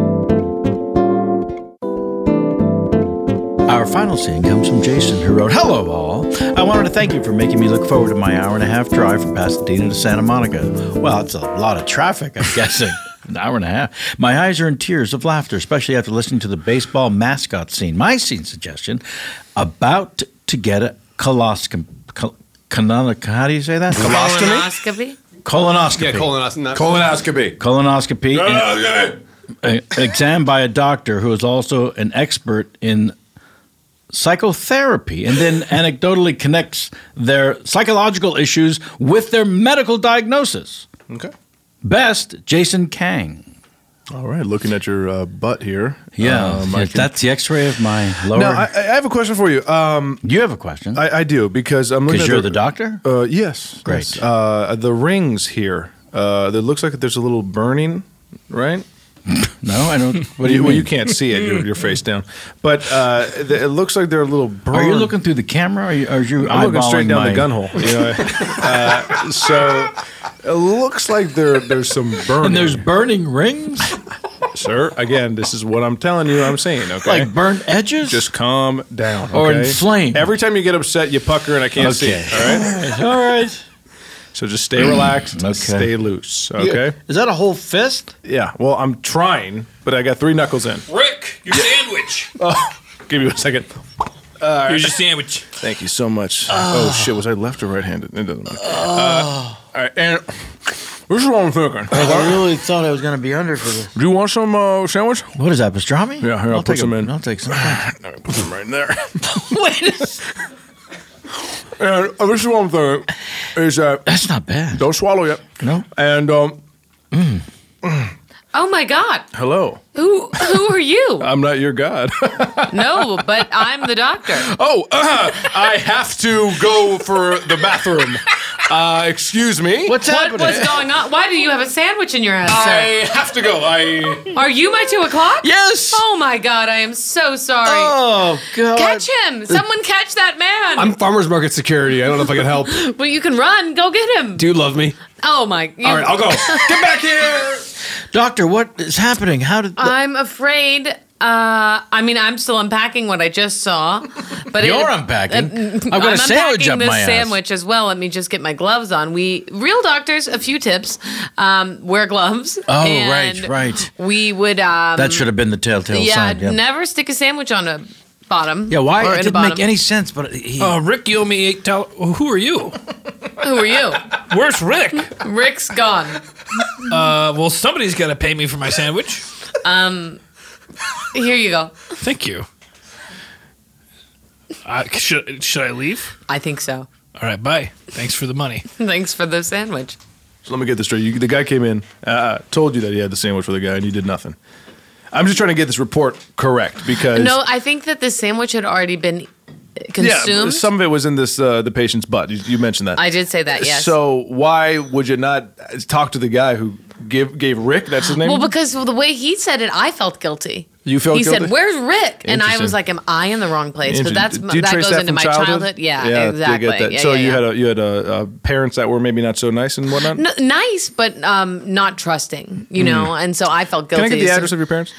Our final scene comes from Jason, who wrote, "Hello, all. I wanted to thank you for making me look forward to my hour-and-a-half drive from Pasadena to Santa Monica. Well, it's a lot of traffic, I'm guessing. An hour and a half. My eyes are in tears of laughter, especially after listening to the baseball mascot scene. My scene suggestion, about to get a coloscopy. How do you say that? Colonoscopy? Colonoscopy. Yeah, colonoscopy. Colonoscopy. Colonoscopy. An exam by a doctor who is also an expert in psychotherapy, and then anecdotally connects their psychological issues with their medical diagnosis. Okay. Best, Jason Kang. All right, looking at your butt here. Yeah, that's the X-ray of my lower. Now, I have a question for you. You have a question? I do, because I'm looking at Because you're the doctor? Yes. Great. Yes. The rings here, it looks like there's a little burning, right? No, I don't. What do you Well, mean? you can't see it. You're face down. But it looks like they're a little burned. Are you looking through the camera? Or are you I'm looking straight eyeballing down my- the gun hole. You know? So it looks like there's some burning. And there's burning rings? Sir, again, this is what I'm telling you I'm saying, okay? Like burnt edges? Just calm down, Or okay? inflamed. Every time you get upset, you pucker and I can't see, Okay. all right? All right. So just stay relaxed, Okay. stay loose, okay? Is that a whole fist? Yeah, well, I'm trying, but I got 3 knuckles in. Rick, your sandwich. Give me a second. Here's your sandwich. Thank you so much. Oh, shit, was I left or right-handed? It doesn't matter. All right, and this is what I'm thinking. I really thought I was going to be under for this. Do you want some sandwich? What is that, pastrami? Yeah, here, I'll put take some in. I'll take some. Put them right in there. Wait a second. And this is what I'm thinking, is that That's not bad. don't swallow yet. No. And, Oh my God. hello. Who are you? I'm not your god. No, but I'm the doctor. I have to go for the bathroom. Excuse me. What's happening? What's going on? Why do you have a sandwich in your hand, sir? I have to go. Are you my 2 o'clock? Yes. Oh my God, I am so sorry. Oh God. Catch him! Someone catch that man! I'm farmer's market security. I don't know if I can help. Well, you can run. Go get him. Do you love me? Oh my! All right, I'll go. Get back here. Doctor, what is happening? How did? I'm afraid. I mean, I'm still unpacking what I just saw, but You're unpacking? I've got I'm a sandwich unpacking up this my ass. sandwich as well. Let me just get my gloves on. Real doctors, a few tips: wear gloves. Oh, and right. We would. That should have been the telltale sign. Yeah. Never stick a sandwich on a bottom. Yeah, why? Or It in a didn't bottom. make any sense. But Rick, you owe me $8. Who are you? Who are you? Where's Rick? Rick's gone. Well, somebody's got to pay me for my sandwich. Here you go. Thank you. Should I leave? I think so. All right, bye. Thanks for the money. Thanks for the sandwich. So let me get this straight. The guy came in, told you that he had the sandwich for the guy, and you did nothing. I'm just trying to get this report correct because No, I think that the sandwich had already been consumed. some of it was in this the patient's butt. You mentioned that. I did say that, yes. So why would you not talk to the guy who gave Rick? That's his name. Well, because the way he said it, I felt guilty. You felt he guilty? said, "Where's Rick?" And I was Interesting. like, "Am I in the wrong place?" But that Do you goes trace that into from my childhood. Yeah, I exactly. get that. Yeah, So yeah, you had parents that were maybe not so nice and whatnot. nice, but not trusting. You know, and so I felt guilty. Can I get the address of your parents?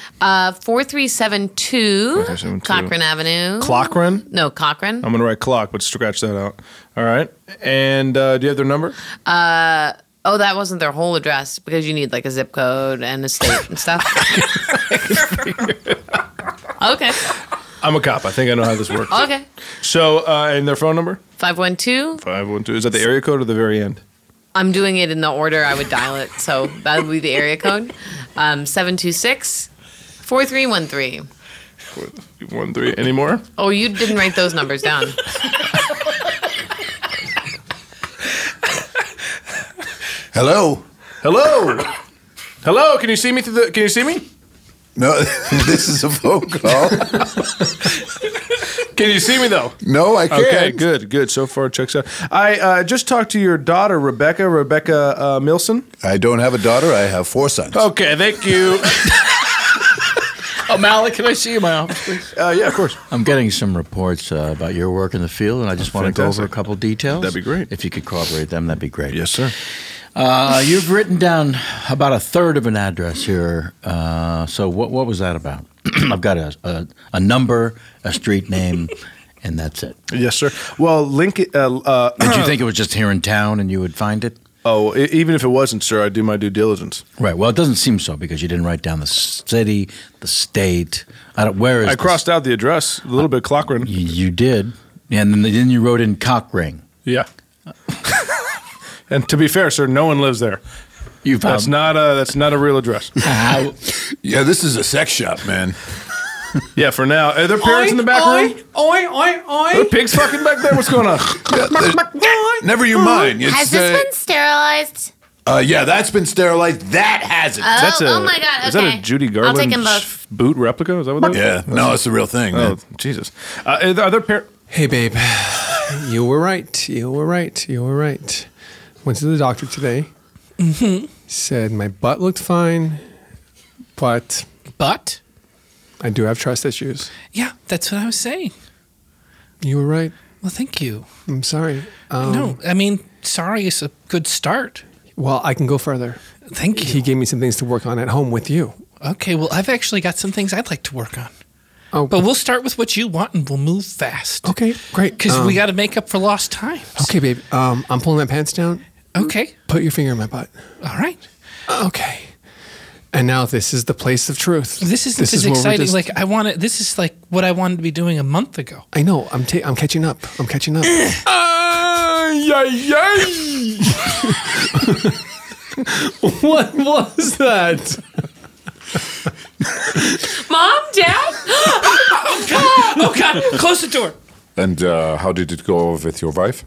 4372 4372. Cochrane Avenue. Clockren? No, Cochrane. I'm gonna write clock, but scratch that out. All right. And do you have their number? Oh, that wasn't their whole address because you need like a zip code and a state and stuff. Okay. I'm a cop. I think I know how this works. Okay. So, and their phone number? 512. 512. Is that the area code or the very end? I'm doing it in the order I would dial it, so that would be the area code. 726-4313. 13. Any more? Oh, you didn't write those numbers down. Hello. Hello. Hello. Can you see me through the? Can you see me? No, this is a phone call. Can you see me though? No, I can't. Okay, good. So far, checks out. I just talked to your daughter, Rebecca Milson. I don't have a daughter. I have 4 sons. Okay, thank you. Oh, Malik, can I see you in my office, please? Yeah, of course. I'm getting some reports about your work in the field, and I just want to go over a Fantastic. couple details. That'd be great. If you could corroborate them, that'd be great. Yes, sir. You've written down about a third of an address here. So what was that about? I've got a number, a street name, and that's it. Yes, sir. Well, Lincoln. Did you think it was just here in town and you would find it? Oh, even if it wasn't, sir, I'd do my due diligence. Right. Well, it doesn't seem so because you didn't write down the city, the state. Where is I crossed out the address a little bit. Clockren. You did, and then you wrote in Cockring. Yeah. And to be fair, sir, no one lives there. You found That's not a real address. Yeah, this is a sex shop, man. Yeah, for now. Are there parents in the back room? Are there pigs fucking back there? What's going on? Never you mind. It's, Has this been sterilized? yeah, that's been sterilized. That hasn't. Oh my God, Is that okay. a Judy I'll Garland take 'em both. boot replica? Is that what that Yeah, no, it's the real thing. Oh, Man. Jesus. Are there parents? Hey, babe. You were right. You were right. Went to the doctor today. Mm-hmm. Said my butt looked fine, but But I do have trust issues. yeah, that's what I was saying. You were right. Well, thank you. I'm sorry. No, I mean, sorry is a good start. Well, I can go further. Thank you. He gave me some things to work on at home with you. Okay, well, I've actually got some things I'd like to work on. Oh, But we'll start with what you want and we'll move fast. okay, great. Because we got to make up for lost time. Okay, babe. I'm pulling my pants down. Okay. Put your finger in my butt. All right. Okay. And now this is the place of truth. This isn't as is where we're exciting. just- Like I want it. This is like what I wanted to be doing a month ago. I know. I'm catching up. I'm catching up. What was that? Mom, Dad? Oh God! Close the door. And how did it go with your wife?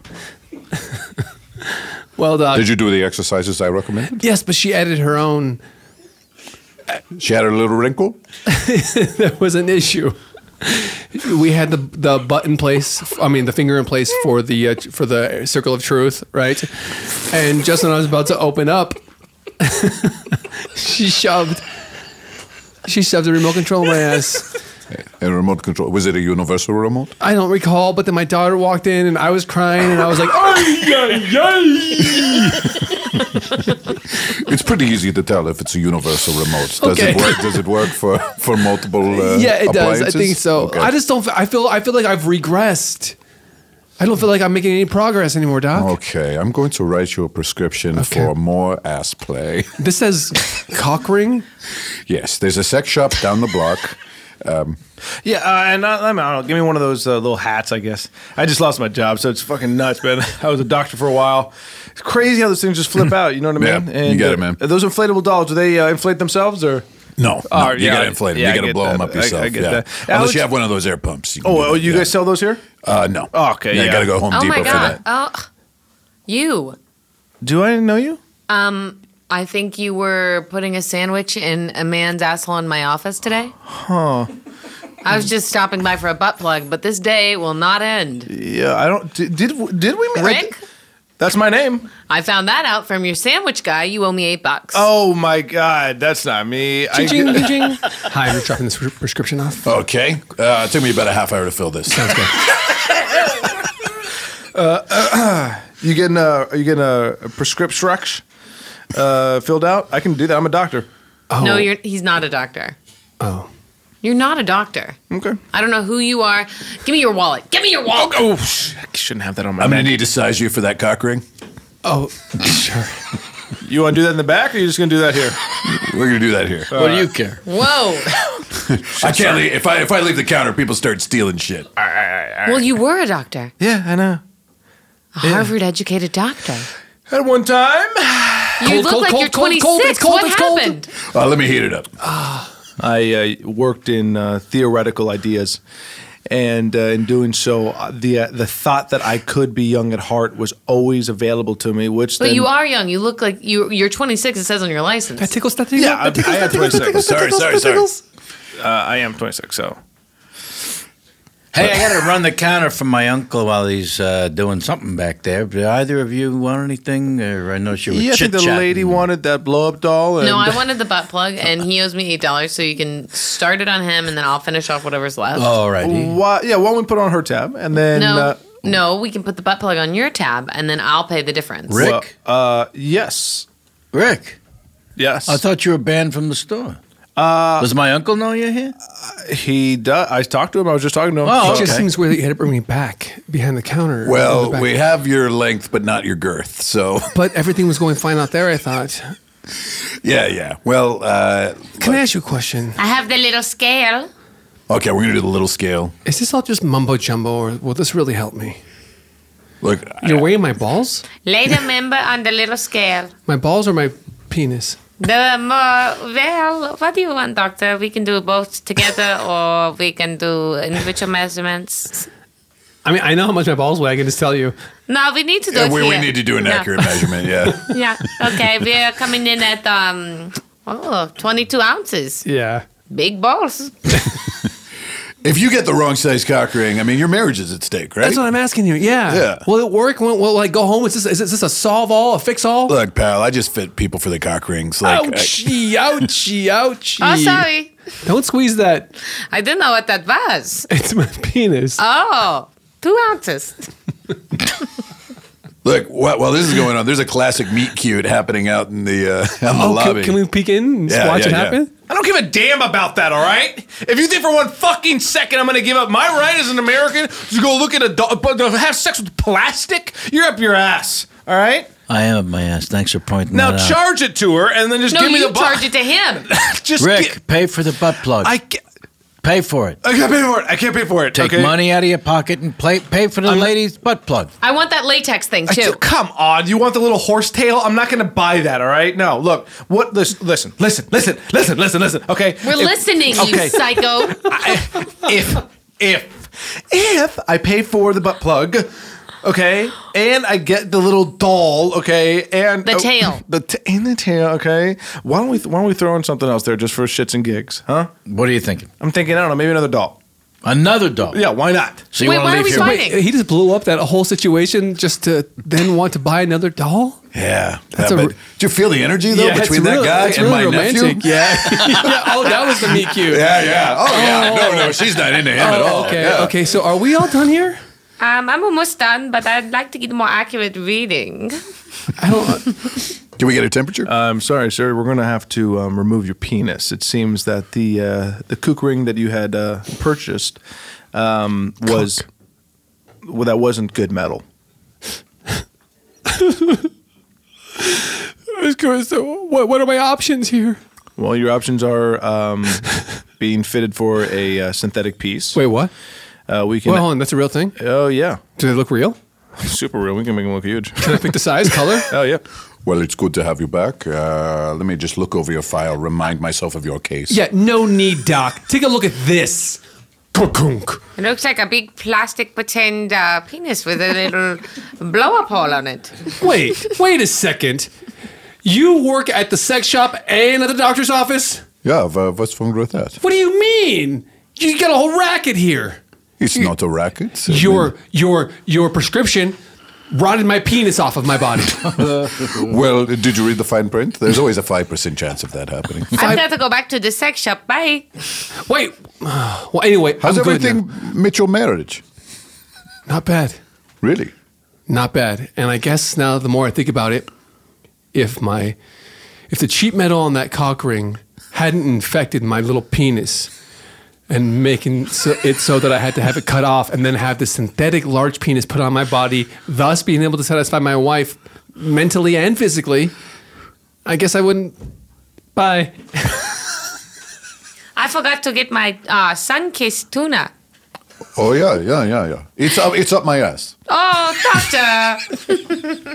Well, Doc. Did you do the exercises I recommended? Yes, but she added her own. She had a little wrinkle. There was an issue. we had the butt in place. The finger in place for the circle of truth, right? And just when I was about to open up, she shoved the remote control in my ass. A remote control. Was it a universal remote? I don't recall, but then my daughter walked in and I was crying and I was like, It's pretty easy to tell if it's a universal remote. Does Okay. it work? Does it work for multiple? yeah, it does. I appliances? think so. Okay. I just don't. I feel like I've regressed. I don't feel like I'm making any progress anymore, Doc. Okay, I'm going to write you a prescription for more ass play. This says cock ring. Yes, there's a sex shop down the block. Yeah, and I don't know. Give me one of those little hats, I guess. I just lost my job, so it's fucking nuts, man. I was a doctor for a while. It's crazy how those things just flip out. You know what I mean? Yeah, you get it, man. Those inflatable dolls, do they inflate themselves or? No, Oh, you yeah, got to inflate them. yeah, I You got to get blow them that. up yourself. I get yeah. that. Unless Alex- you have one of those air pumps. You can do Oh, that, you yeah. guys sell those here? No. Oh, okay, Yeah, yeah. you got to go Home Oh Depot my for god. that. Oh, you. Do I know you? I think you were putting a sandwich in a man's asshole in my office today. Huh. I was just stopping by for a butt plug, but this day will not end. Yeah, I don't. Did we? Rick? That's my name. I found that out from your sandwich guy. You owe me $8. Oh my God, that's not me. Ching, ching. Hi, we're dropping this prescription off. Okay. It took me about a half hour to fill this. Sounds good. Are you getting a prescription filled out? I can do that. I'm a doctor. No, he's not a doctor. Oh. You're not a doctor. Okay. I don't know who you are. Give me your wallet. Give me your wallet. Oh, I shouldn't have that on my I'm going neck. to need to size you for that cock ring. Oh, sure. You want to do that in the back, or are you just going to do that here? We're going to do that here. What do you care? Whoa. I can't leave. If I leave the counter, people start stealing shit. Well, you were a doctor. Yeah, I know. A Harvard-educated doctor. At one time, You look like you're 26. What happened? Let me heat it up. I worked in theoretical ideas, and in doing so, the thought that I could be young at heart was always available to me. Which, But then, you are young. You look like you're 26. It says on your license. That tickles. Yeah, I am 26. Sorry. I am 26. So Hey, I got to run the counter for my uncle while he's doing something back there. Do either of you want anything? Or I know she was yeah, I think the chit-chatting. lady wanted that blow up doll. And No, I wanted the butt plug, and he owes me $8, so you can start it on him, and then I'll finish off whatever's left. All righty. Why don't we put it on her tab, and then No, we can put the butt plug on your tab, and then I'll pay the difference. Rick? Yes. Rick, Yes. I thought you were banned from the store. Does my uncle know you're here? He does. I talked to him. I was just talking to him. Oh, It okay. just seems weird that you had to bring me back behind the counter. Well, in the back. we have your length, but not your girth. So, But everything was going fine out there, I thought. yeah. Well, Can I ask you a question? I have the little scale. okay, we're going to do the little scale. Is this all just mumbo jumbo, or will this really help me? Look, You're weighing my balls? Lay the member on the little scale. My balls or my penis? Well, what do you want, doctor? We can do both together, or we can do individual measurements. I mean, I know how much my balls weigh. I can just tell you. No, we need to do it we here. need to do an Yeah. accurate measurement, yeah. Yeah. Okay, we're coming in at 22 ounces. Yeah. Big balls. If you get the wrong size cock ring, I mean, your marriage is at stake, right? That's what I'm asking you. Yeah. Yeah. Will it work? Will like go home? Is this a solve all, a fix all? Look, pal, I just fit people for the cock rings. Like, Ouchie, ouchie, ouchie. Oh, sorry. Don't squeeze that. I didn't know what that was. It's my penis. Oh, 2 ounces. look, while this is going on, there's a classic meet cute happening out in the lobby. Can we peek in and Yeah, watch yeah, it yeah. happen? I don't give a damn about that, all right? If you think for one fucking second I'm going to give up my right as an American to go look at a doll, but to have sex with plastic, you're up your ass, all right? I am up my ass. Thanks for pointing Now that out. charge it to her and then just No, give me you the charge it to him. Just Rick, pay for the butt plug. Pay for it. I can't pay for it. I can't pay for it. Take okay? money out of your pocket and pay for the lady's butt plug. I want that latex thing, too. Come on, you want the little horsetail? I'm not going to buy that. All right? No, look. What? Listen. Okay, We're listening, you psycho. If I pay for the butt plug, okay, and I get the little doll, okay, and The tail. the tail, okay. Why don't we throw in something else there just for shits and gigs, huh? What are you thinking? I'm thinking, I don't know, maybe another doll. Another doll. Yeah, why not? So you Wait, want why to are we leave here? fighting? He just blew up that whole situation just to then want to buy another doll? Yeah. That's but a- did you feel the energy though it's between that really- guy it's and really my romantic. nephew? Yeah. Yeah. Oh, that was the meet cute. Yeah. Oh yeah. No, she's not into him at all. Okay. Yeah. Okay. So are we all done here? I'm almost done, but I'd like to get a more accurate reading. I don't. Can we get a temperature? I'm sorry, sir. We're going to have to remove your penis. It seems that the kook ring that you had purchased was well, that wasn't good metal. So what are my options here? Well, your options are being fitted for a synthetic piece. Wait, what? We can. Well, hold on. That's a real thing? Oh yeah, Do they look real? super real. We can make them look huge. Can I pick the size, color? Oh yeah. Well, it's good to have you back. Let me just look over your file, remind myself of your case. Yeah, no need, Doc. Take a look at this. Kunk. It looks like a big plastic pretend penis with a little blow-up hole on it. Wait a second. You work at the sex shop and at the doctor's office? Yeah, what's wrong with that? What do you mean? You got a whole racket here. It's not a racket. Your prescription rotted my penis off of my body. Well, did you read the fine print? There's always a 5% chance of that happening. I've got to go back to the sex shop. Bye. Wait. Well, anyway, How's I'm good everything now. with your marriage? Not bad. Really? Not bad. And I guess now the more I think about it, if the cheap metal on that cock ring hadn't infected my little penis and making it so that I had to have it cut off and then have the synthetic large penis put on my body, thus being able to satisfy my wife mentally and physically, I guess I wouldn't. Bye. I forgot to get my sun-kissed tuna. Oh, yeah. It's up my ass. Oh, doctor.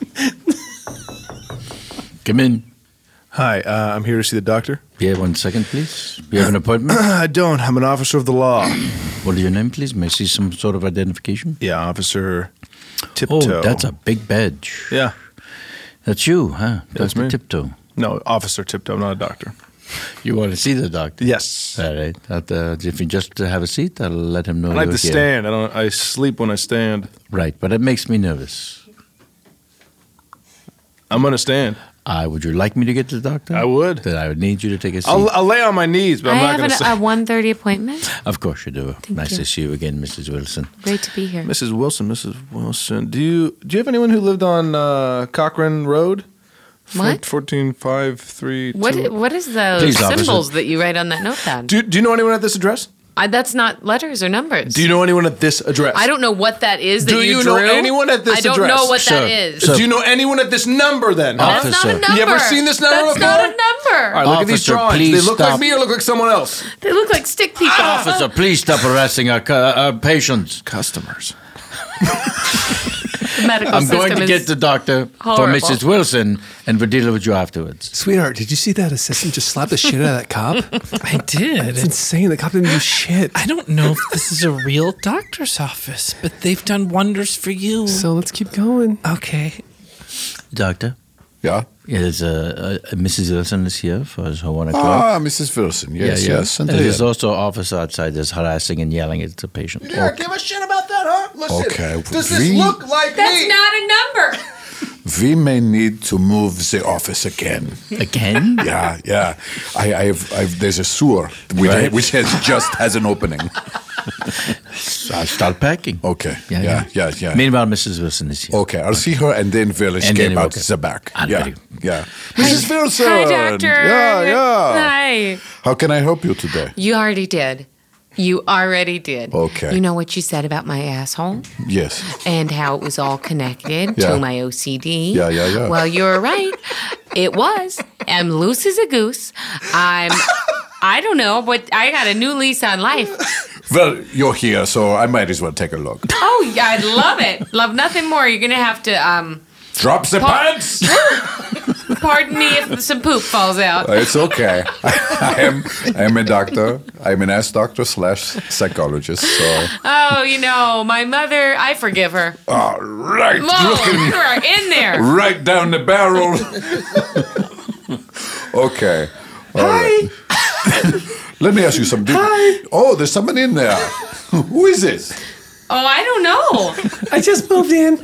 Come in. Hi, I'm here to see the doctor. Yeah, 1 second, please. You have an appointment? I don't. I'm an officer of the law. What is your name, please? May I see some sort of identification? Yeah, Officer Tiptoe. Oh, that's a big badge. Yeah. That's you, huh? That's Dr. me. Tiptoe. No, Officer Tiptoe, not a doctor. You want to see the doctor? Yes. All right. If you just have a seat, I'll let him know I like you're to here. stand. I sleep when I stand. Right, but it makes me nervous. I'm gonna stand. Would you like me to get to the doctor? I would. Then I would need you to take a seat. I'll lay on my knees, but I'm not gonna I say. have a 1:30 appointment. Of course you do. Nice you. to see you again, Mrs. Wilson. Great to be here. Mrs. Wilson. Do you have anyone who lived on Cochrane Road? What? 14532. What is those Please, officer. symbols that you write on that notepad? Do you know anyone at this address? That's not letters or numbers. Do you know anyone at this address? I don't know what that is that Do you know drew. anyone at this I don't address? know what Sir, that is. sir. Do you know anyone at this number then? Huh? That's not a Officer. number. You ever seen this number That's before? not a number. All right, look at these Officer, drawings. please They look stop. like me or look like someone else? They look like stick people. Officer, please stop harassing our patients. Customers. The medical I'm system going to is get the doctor for horrible. Mrs. Wilson, and we'll deal with you afterwards. Sweetheart, did you see that assistant just slap the shit out of that cop? I did. It's insane. The cop didn't do shit. I don't know if this is a real doctor's office, but they've done wonders for you. So let's keep going. Okay. Doctor, Yeah? is Mrs. Wilson is here for her 1 o'clock. Mrs. Wilson. Yes. And There's also an officer outside that's harassing and yelling at the patient. Yeah, give a shit about that, huh? Listen, Okay, does this we- look like That's me? not a number. we may need to move the office again. Again? Yeah. There's a sewer Right. which has an opening. I'll start packing. Okay. Yeah. Yeah. Meanwhile, Mrs. Wilson is here. Okay, I'll see her and then we'll then escape we'll out go. the back. Ah, Yeah. very- Yeah. Mrs. Wilson. Hi, doctor. Yeah. Hi. How can I help you today? You already did. You already did. Okay. You know what you said about my asshole Yes. and how it was all connected Yeah. to my OCD? Yeah. Well, you're right. It was. I'm loose as a goose. I don't know, but I got a new lease on life. Well, you're here, so I might as well take a look. Oh, yeah, I'd love it. Love nothing more. You're going to have to, Drop the pants! pardon me if some poop falls out. It's okay. I am a doctor. I'm an ass doctor / psychologist. So, Oh, my mother, I forgive her. all right, Whoa, looking you're in there. right down the barrel. Okay. All right. Let me ask you something. Oh, there's someone in there. Who is this? Oh, I don't know. I just moved in.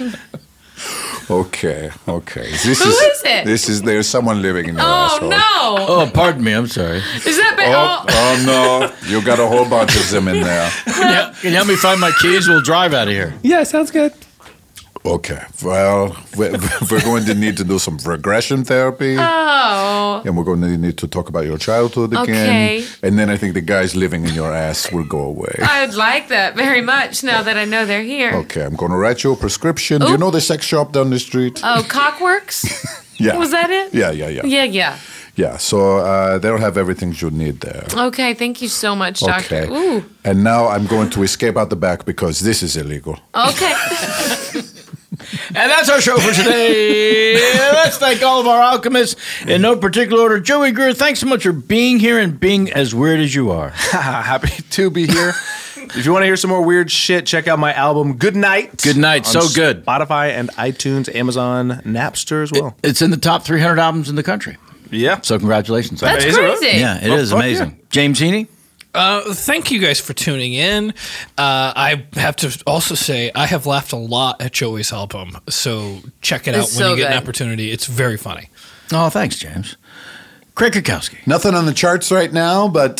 Okay. Who is it? There's someone living in your Oh, asshole. no. Oh, pardon me. I'm sorry. Is that bad? Oh no, you got a whole bunch of them in there. Can you help me find my keys? We'll drive out of here. Yeah, sounds good. Okay, well, we're going to need to do some regression therapy. Oh. And we're going to need to talk about your childhood again. Okay. And then I think the guys living in your ass will go away. I would like that very much now that I know they're here. Okay, I'm going to write you a prescription. Do you know the sex shop down the street? Oh, Cockworks? Yeah. Was that it? Yeah. Yeah. So they'll have everything you need there. Okay, thank you so much, Doctor. Okay. Ooh. And now I'm going to escape out the back because this is illegal. Okay. And that's our show for today. Let's thank all of our alchemists in no particular order. Joey Greer, thanks so much for being here and being as weird as you are. Happy to be here. If you want to hear some more weird shit, check out my album Good Night. Good Night, on so good. Spotify and iTunes, Amazon, Napster as well. It's in the top 300 albums in the country. Yeah. So congratulations. That's Is it really? crazy. Yeah, it Well, is fuck amazing. James Heaney? Thank you guys for tuning in. I have to also say I have laughed a lot at Joey's album, so check it out It's when so you get an good. opportunity. It's very funny. Oh, thanks, James. Craig Kukowski. Nothing on the charts right now, but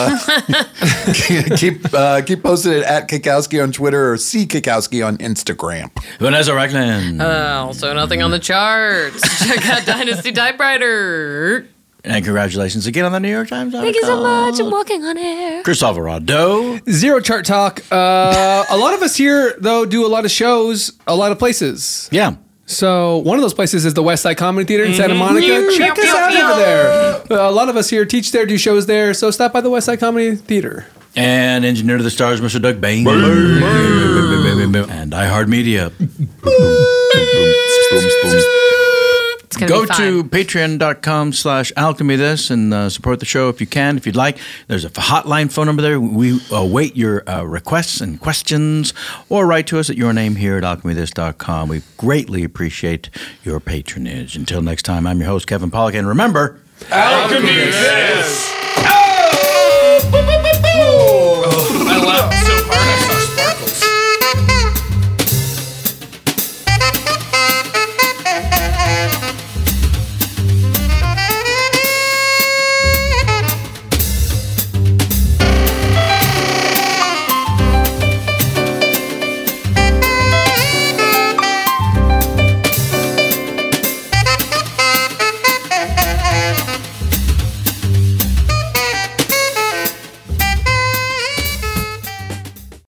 keep posted at Kukowski on Twitter or C Kukowski on Instagram. Vanessa Ragland. Also, nothing on the charts. Check out Dynasty Typewriter. And congratulations again on the New York Times. Thank you so much. I'm walking on air. Chris Alvarado. Zero chart talk. A lot of us here, though, do a lot of shows, a lot of places. Yeah. So one of those places is the West Side Comedy Theater in Santa Monica. Check us out over there. A lot of us here teach there, do shows there. So stop by the West Side Comedy Theater. And engineer to the stars, Mr. Doug Bain. And iHeartMedia. It's gonna Go be fun. to patreon.com/alchemy and support the show if you can, if you'd like. There's a hotline phone number there. We await your requests and questions, or write to us at yournamehere@alchemythis.com. We greatly appreciate your patronage. Until next time, I'm your host, Kevin Pollak, and remember, Alchemy this!